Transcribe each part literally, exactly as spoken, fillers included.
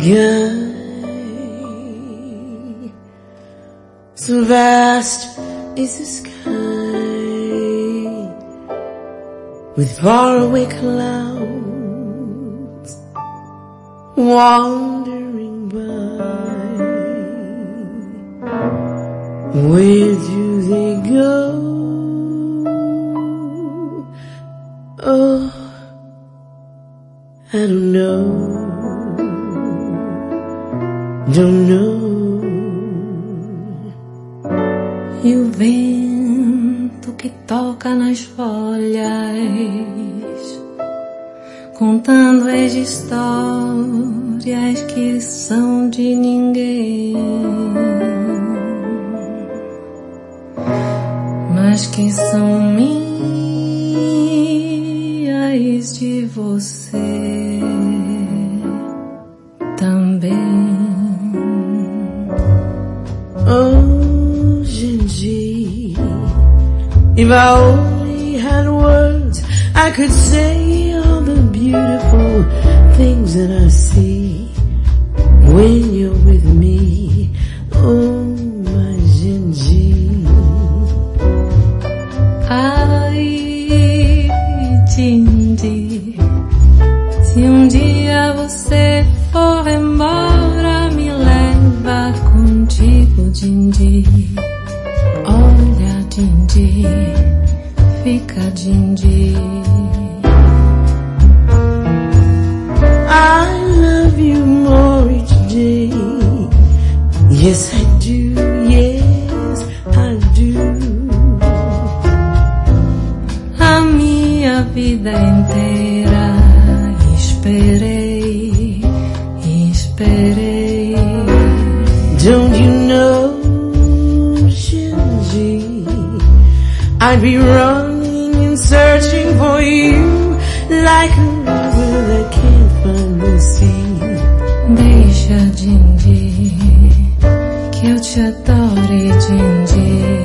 sky, so vast is the sky, with faraway clouds wandering by. Where do they go? Oh, I don't know, don't know. E o vento que toca nas folhas, contando as histórias que são de ninguém, mas que são minhas, de você também. Oh, Genji, if I only had words, I could say all the beautiful things that I see when you're with me. Oh, my Genji. Ai, Genji, se um dia você for embora, me leva contigo, Genji. Olha, Genji, fica, Genji. I love you more each day. Yes, I do, yes, I do. A minha vida inteira esperei, esperei. Don't you know, Genji, I'd be running and searching for you like a river that can't find the sea. Deixa, Genji, que eu te adore, Genji.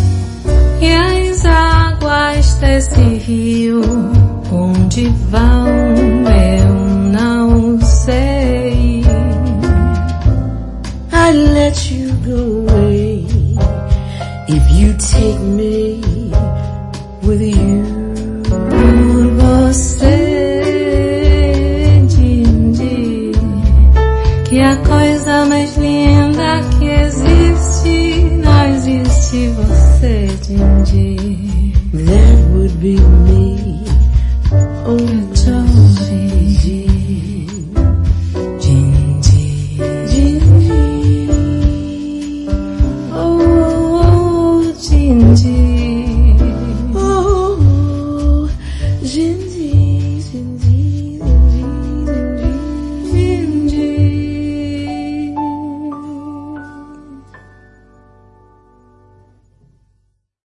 Esse rio onde vão